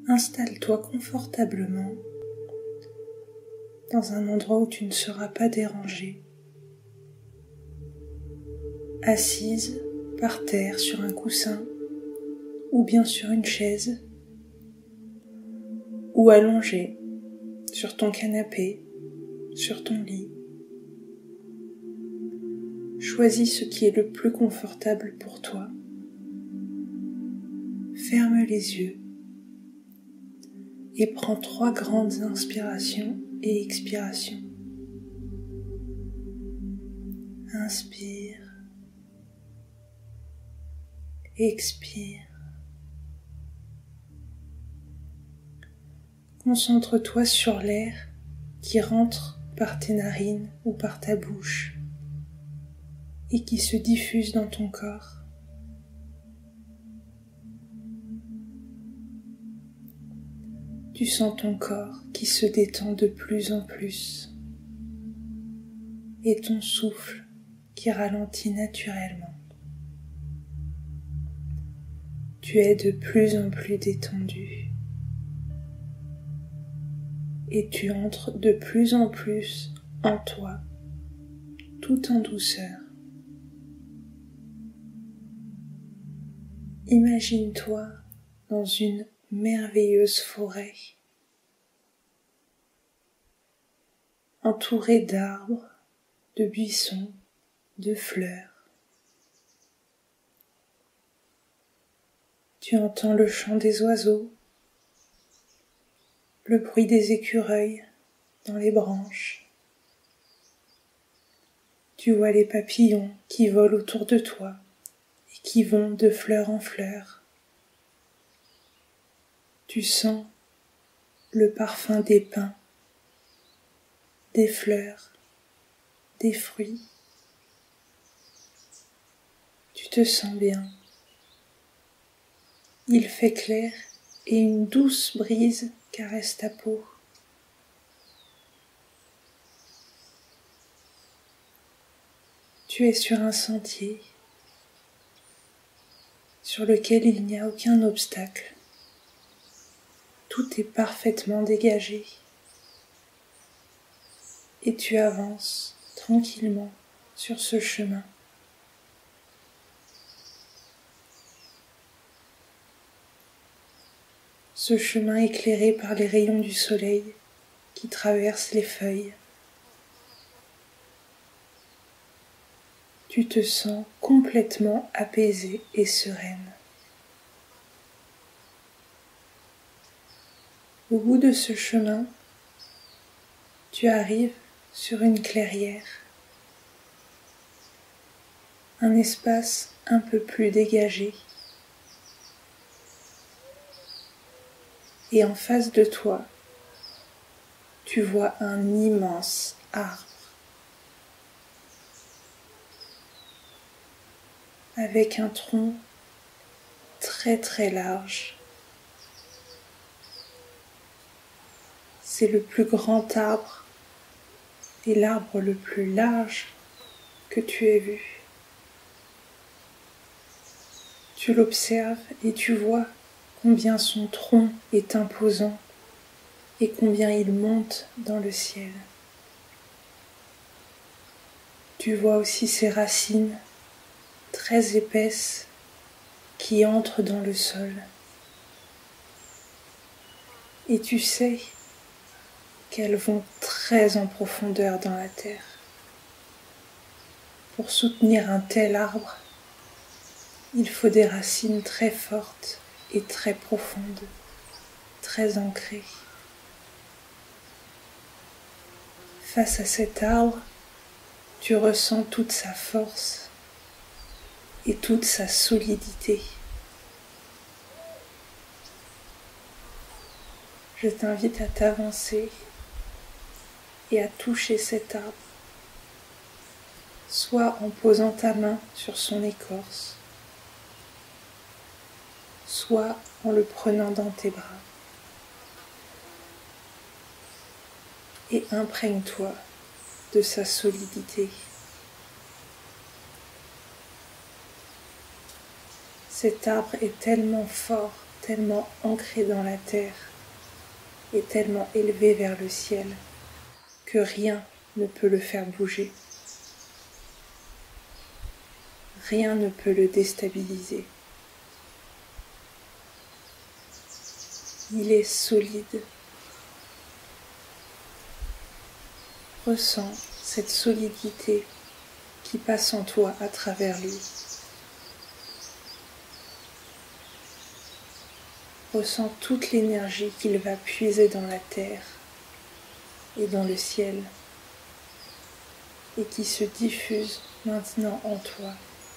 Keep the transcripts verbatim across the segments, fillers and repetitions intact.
Installe-toi confortablement dans un endroit où tu ne seras pas dérangé, assise par terre sur un coussin ou bien sur une chaise ou allongée sur ton canapé, sur ton lit. Choisis ce qui est le plus confortable pour toi. Ferme les yeux et prends trois grandes inspirations et expirations. Inspire, expire. Concentre-toi sur l'air qui rentre par tes narines ou par ta bouche et qui se diffuse dans ton corps. Tu sens ton corps qui se détend de plus en plus et ton souffle qui ralentit naturellement. Tu es de plus en plus détendu et tu entres de plus en plus en toi, tout en douceur. Imagine-toi dans une merveilleuse forêt, entourée d'arbres, de buissons, de fleurs. Tu entends le chant des oiseaux, le bruit des écureuils dans les branches. Tu vois les papillons qui volent autour de toi et qui vont de fleur en fleur. Tu sens le parfum des pins, des fleurs, des fruits. Tu te sens bien. Il fait clair et une douce brise caresse ta peau. Tu es sur un sentier sur lequel il n'y a aucun obstacle. Tout est parfaitement dégagé et tu avances tranquillement sur ce chemin. Ce chemin éclairé par les rayons du soleil qui traversent les feuilles. Tu te sens complètement apaisée et sereine. Au bout de ce chemin, tu arrives sur une clairière, un espace un peu plus dégagé. Et en face de toi, tu vois un immense arbre avec un tronc très très large. C'est le plus grand arbre et l'arbre le plus large que tu aies vu. Tu l'observes et tu vois combien son tronc est imposant et combien il monte dans le ciel. Tu vois aussi ses racines très épaisses qui entrent dans le sol. Et tu sais qu'elles vont très en profondeur dans la terre. Pour soutenir un tel arbre, il faut des racines très fortes et très profondes, très ancrées. Face à cet arbre, tu ressens toute sa force et toute sa solidité. Je t'invite à t'avancer et à toucher cet arbre, soit en posant ta main sur son écorce, soit en le prenant dans tes bras. Et imprègne-toi de sa solidité. Cet arbre est tellement fort, tellement ancré dans la terre et tellement élevé vers le ciel que rien ne peut le faire bouger. Rien ne peut le déstabiliser. Il est solide. Ressens cette solidité qui passe en toi à travers lui. Ressens toute l'énergie qu'il va puiser dans la terre et dans le ciel et qui se diffuse maintenant en toi.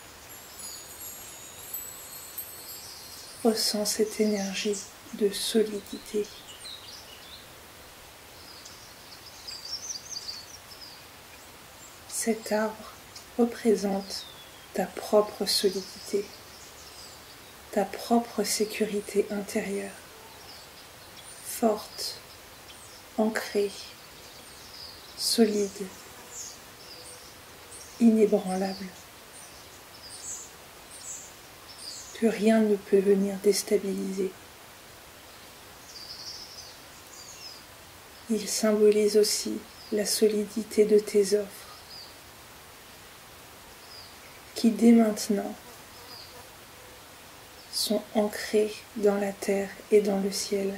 Ressens cette énergie de solidité. Cet arbre représente ta propre solidité, ta propre sécurité intérieure, forte, ancrée, solide, inébranlable, que rien ne peut venir déstabiliser. Il symbolise aussi la solidité de tes offres, qui dès maintenant sont ancrées dans la terre et dans le ciel,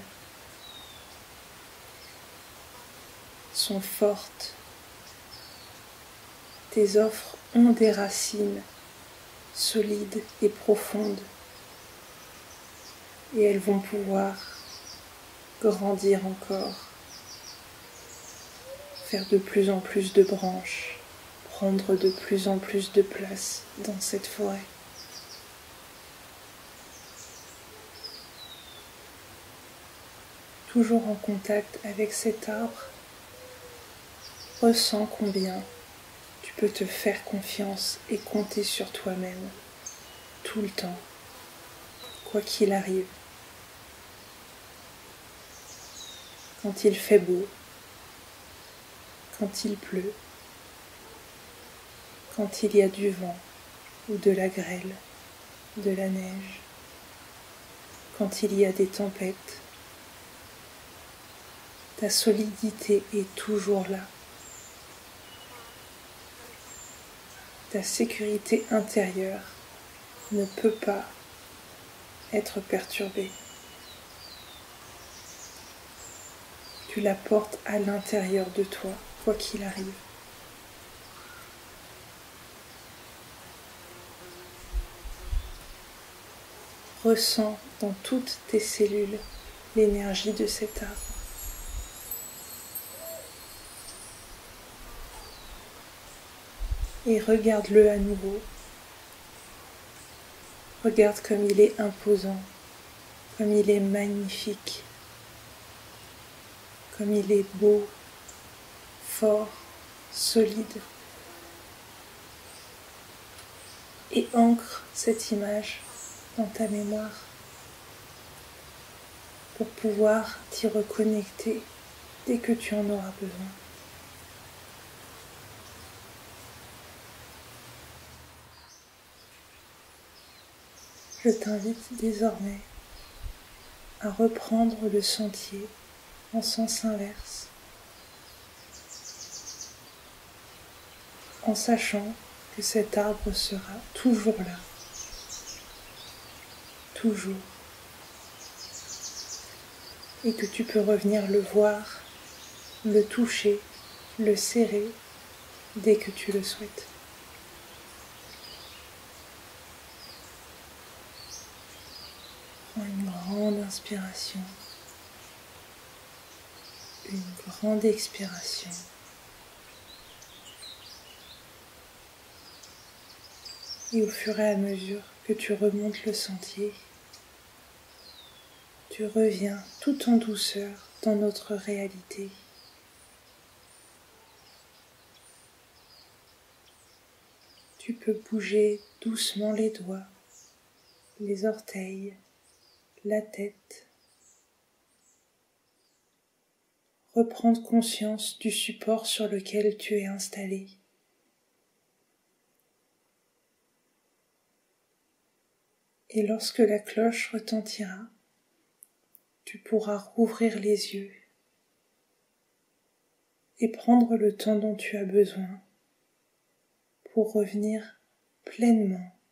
sont fortes. Tes offres ont des racines solides et profondes et elles vont pouvoir grandir encore, faire de plus en plus de branches, prendre de plus en plus de place dans cette forêt. Toujours en contact avec cet arbre, ressens combien tu peux te faire confiance et compter sur toi-même tout le temps, quoi qu'il arrive. Quand il fait beau, quand il pleut, quand il y a du vent ou de la grêle, de la neige, quand il y a des tempêtes, ta solidité est toujours là. Ta sécurité intérieure ne peut pas être perturbée. Tu la portes à l'intérieur de toi, quoi qu'il arrive. Ressens dans toutes tes cellules l'énergie de cet arbre. Et regarde-le à nouveau. Regarde comme il est imposant, comme il est magnifique, comme il est beau, fort, solide. Et ancre cette image dans ta mémoire pour pouvoir t'y reconnecter dès que tu en auras besoin. Je t'invite désormais à reprendre le sentier en sens inverse, en sachant que cet arbre sera toujours là, toujours, et que tu peux revenir le voir, le toucher, le serrer dès que tu le souhaites. Prends une grande inspiration, une grande expiration. Et au fur et à mesure que tu remontes le sentier, tu reviens tout en douceur dans notre réalité. Tu peux bouger doucement les doigts, les orteils, la tête. Reprendre conscience du support sur lequel tu es installé. Et lorsque la cloche retentira, tu pourras rouvrir les yeux et prendre le temps dont tu as besoin pour revenir pleinement